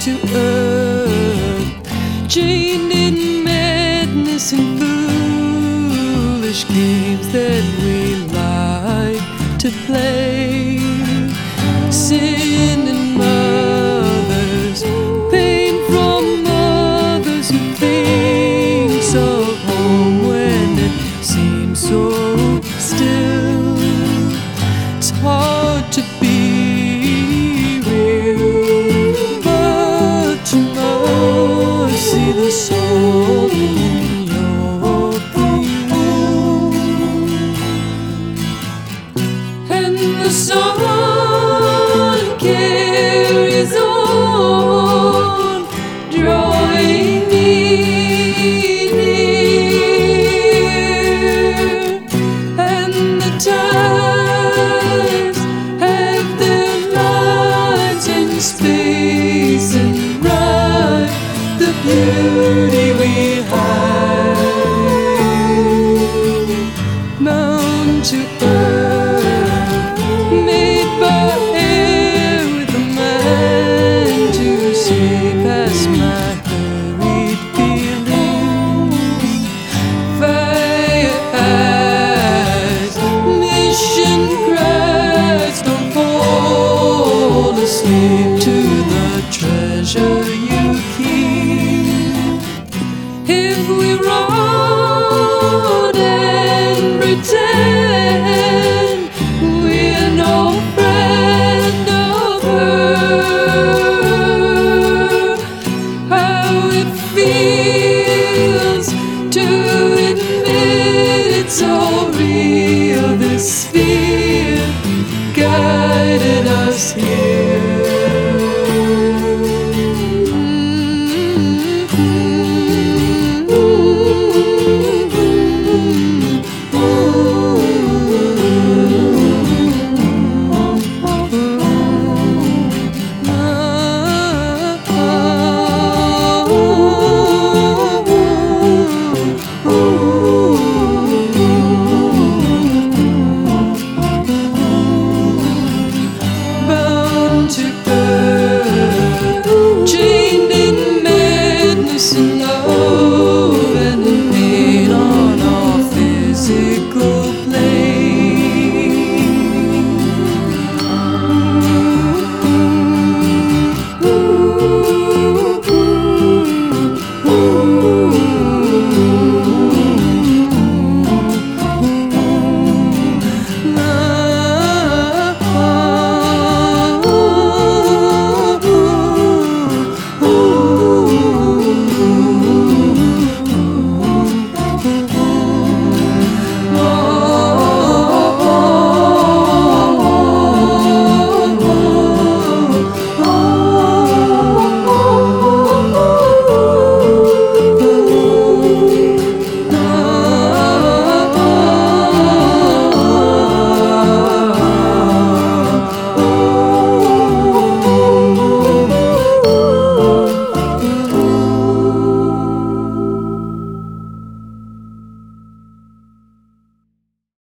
to earth, chained in madness and foolish games that we like to play. Sin and mothers, pain from mothers who thinks of home when it seems so still. It's hard to be real, but you must see the soul in your view. And the sun carries on, drawing me near, and the times have their lines in space and write the beauty we hide. Mount to earth, made by air with a mind to see past my hurried feelings. Fire eyes, mission cries, don't fall asleep to the treasure you